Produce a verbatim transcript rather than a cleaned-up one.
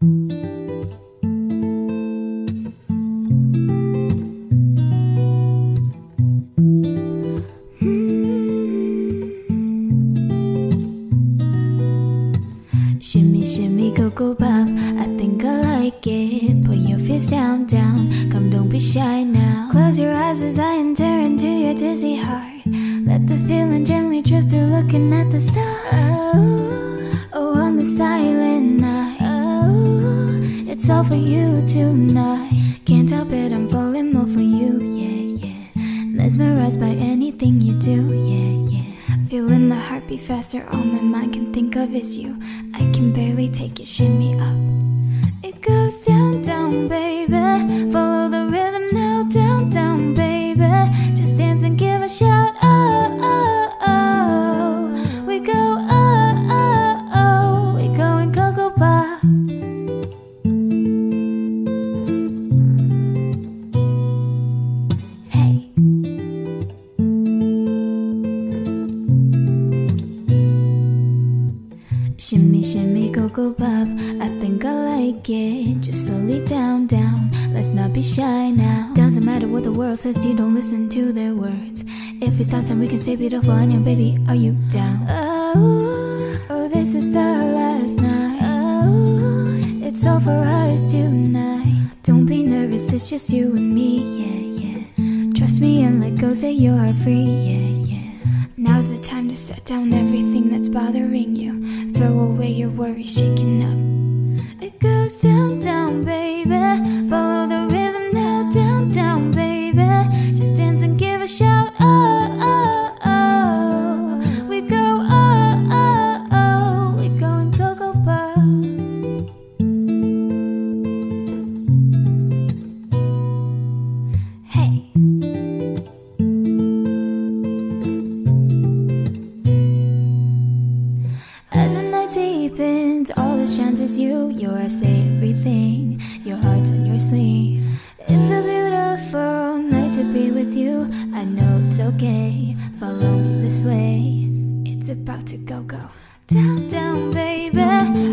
Shimmy, shimmy, cocoa pop, I think I like it. Put your fist down, down, come don't be shy now. Close your eyes as I enter into your dizzy heart. Let the feeling gently drift through looking at the stars. Oh, oh, on the silent night. Oh, it's all for you tonight. Can't help it, I'm falling more for you, yeah, yeah. Mesmerized by anything you do, yeah, yeah. Feeling my heart beat faster, all my mind can think of is you. I can barely take it, shimmy up. It goes down, down, baby. Follow the rhythm now, down, down, baby. Just dance and give a shout, oh, oh, oh. We go, oh, oh, oh. We going Cocoa Pop. Hey. Shimmy, shimmy, Cocoa Pop, I think I like it. Just slowly down, down, let's not be shy now. Doesn't matter what the world says, you don't listen to their words. If we stop time, we can stay beautiful and young, baby, are you down? Oh, oh, this is the last night. Oh, it's all for us tonight. Don't be nervous, it's just you and me, yeah, yeah. Trust me and let go, say you are free, yeah, yeah. Now's the time to set down everything that's bothering you. Throw away your worries, shaking up. It goes down, down, baby. Follow the rhythm now, down, down, baby. Just dance and give a shout, oh, oh, oh. We go, oh, oh, oh. We going Cocoa Pop. Hey. As the night deepens, all that shines is you. You're everything, your heart's on your sleeve. It's a beautiful night to be with you. I know it's okay, follow me this way. It's about to go, go down, down, baby.